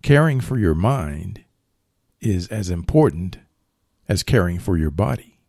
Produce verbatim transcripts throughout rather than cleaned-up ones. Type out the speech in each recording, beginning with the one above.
Caring for your mind is as important as caring for your body.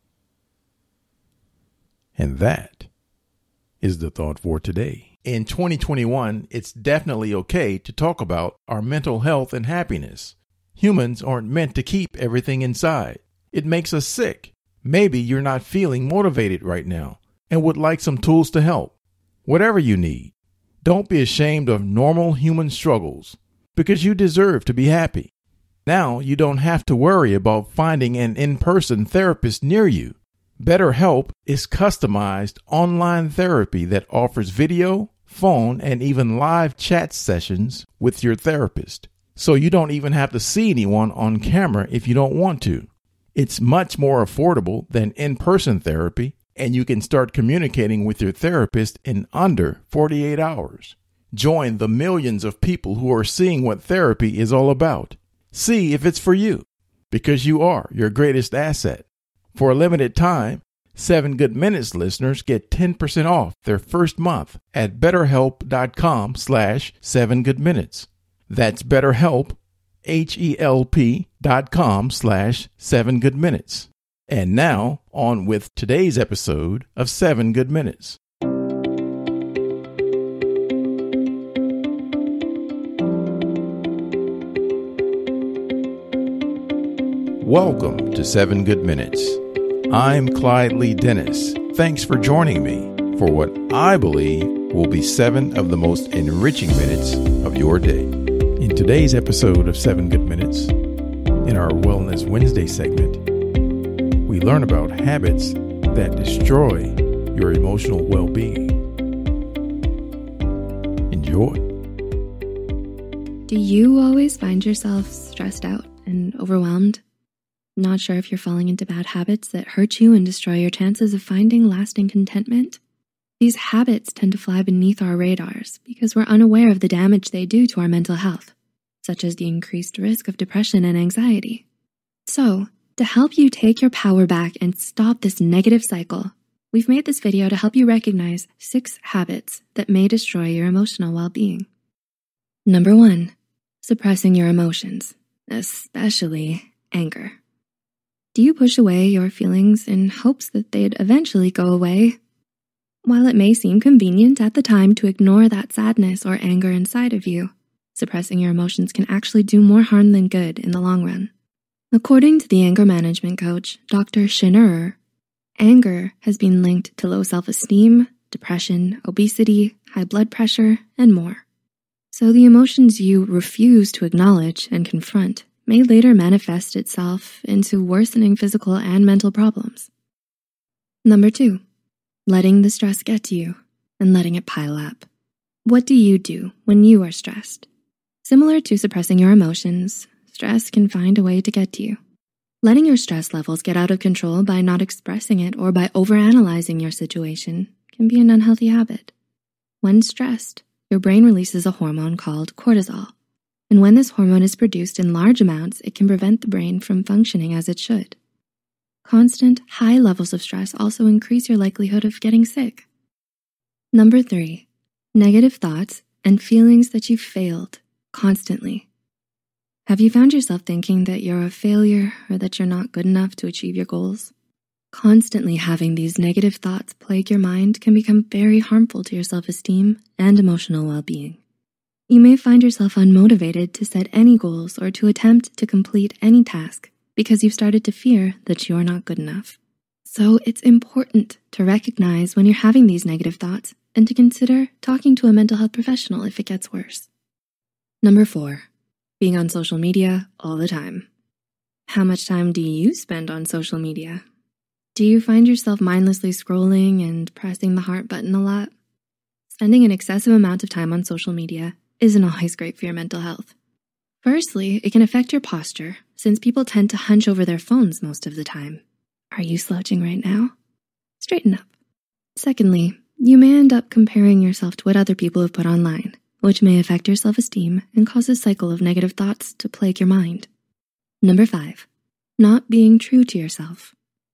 And that is the thought for today. In twenty twenty-one, it's definitely okay to talk about our mental health and happiness. Humans aren't meant to keep everything inside. It makes us sick. Maybe you're not feeling motivated right now and would like some tools to help. Whatever you need, don't be ashamed of normal human struggles because you deserve to be happy. Now you don't have to worry about finding an in-person therapist near you. BetterHelp is customized online therapy that offers video, phone, and even live chat sessions with your therapist. So you don't even have to see anyone on camera if you don't want to. It's much more affordable than in-person therapy, and you can start communicating with your therapist in under forty-eight hours. Join the millions of people who are seeing what therapy is all about. See if it's for you, because you are your greatest asset. For a limited time, seven Good Minutes listeners get ten percent off their first month at betterhelp.com slash 7goodminutes. That's BetterHelp, H-E-L-P dot com slash 7goodminutes. And now, on with today's episode of seven Good Minutes. Welcome to seven Good Minutes. I'm Clyde Lee Dennis. Thanks for joining me for what I believe will be seven of the most enriching minutes of your day. In today's episode of seven Good Minutes, in our Wellness Wednesday segment, we learn about habits that destroy your emotional well-being. Enjoy. Do you always find yourself stressed out and overwhelmed? Not sure if you're falling into bad habits that hurt you and destroy your chances of finding lasting contentment? These habits tend to fly beneath our radars because we're unaware of the damage they do to our mental health, such as the increased risk of depression and anxiety. So, to help you take your power back and stop this negative cycle, we've made this video to help you recognize six habits that may destroy your emotional well-being. Number one, suppressing your emotions, especially anger. Do you push away your feelings in hopes that they'd eventually go away? While it may seem convenient at the time to ignore that sadness or anger inside of you, suppressing your emotions can actually do more harm than good in the long run. According to the anger management coach, Doctor Schinnerer, anger has been linked to low self-esteem, depression, obesity, high blood pressure, and more. So the emotions you refuse to acknowledge and confront may later manifest itself into worsening physical and mental problems. Number two, letting the stress get to you and letting it pile up. What do you do when you are stressed? Similar to suppressing your emotions, stress can find a way to get to you. Letting your stress levels get out of control by not expressing it or by overanalyzing your situation can be an unhealthy habit. When stressed, your brain releases a hormone called cortisol. And when this hormone is produced in large amounts, it can prevent the brain from functioning as it should. Constant, high levels of stress also increase your likelihood of getting sick. Number three, negative thoughts and feelings that you failed constantly. Have you found yourself thinking that you're a failure or that you're not good enough to achieve your goals? Constantly having these negative thoughts plague your mind can become very harmful to your self-esteem and emotional well-being. You may find yourself unmotivated to set any goals or to attempt to complete any task because you've started to fear that you're not good enough. So it's important to recognize when you're having these negative thoughts and to consider talking to a mental health professional if it gets worse. Number four, being on social media all the time. How much time do you spend on social media? Do you find yourself mindlessly scrolling and pressing the heart button a lot? Spending an excessive amount of time on social media isn't always great for your mental health. Firstly, it can affect your posture since people tend to hunch over their phones most of the time. Are you slouching right now? Straighten up. Secondly, you may end up comparing yourself to what other people have put online, which may affect your self-esteem and cause a cycle of negative thoughts to plague your mind. Number five, not being true to yourself.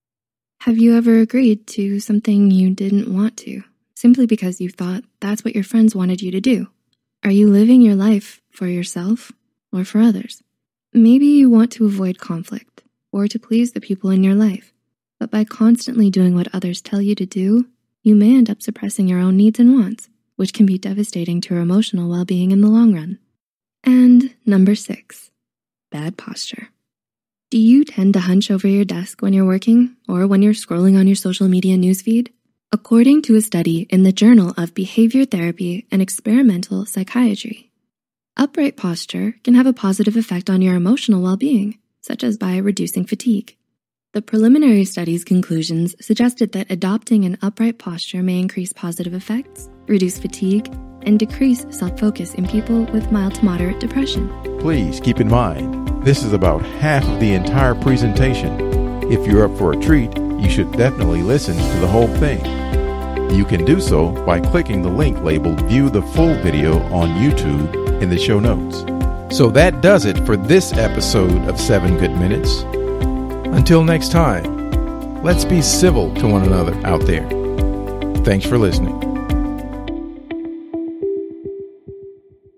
Have you ever agreed to something you didn't want to, simply because you thought that's what your friends wanted you to do? Are you living your life for yourself or for others. Maybe you want to avoid conflict or to please the people in your life, but by constantly doing what others tell you to do, you may end up suppressing your own needs and wants, which can be devastating to your emotional well-being in the long run. And number six, bad posture. Do you tend to hunch over your desk when you're working or when you're scrolling on your social media newsfeed? According to a study in the Journal of Behavior Therapy and Experimental Psychiatry, upright posture can have a positive effect on your emotional well-being, such as by reducing fatigue. The preliminary study's conclusions suggested that adopting an upright posture may increase positive effects, reduce fatigue, and decrease self-focus in people with mild to moderate depression. Please keep in mind, this is about half of the entire presentation. If you're up for a treat, you should definitely listen to the whole thing. You can do so by clicking the link labeled View the Full Video on YouTube in the show notes. So that does it for this episode of Seven Good Minutes. Until next time, let's be civil to one another out there. Thanks for listening.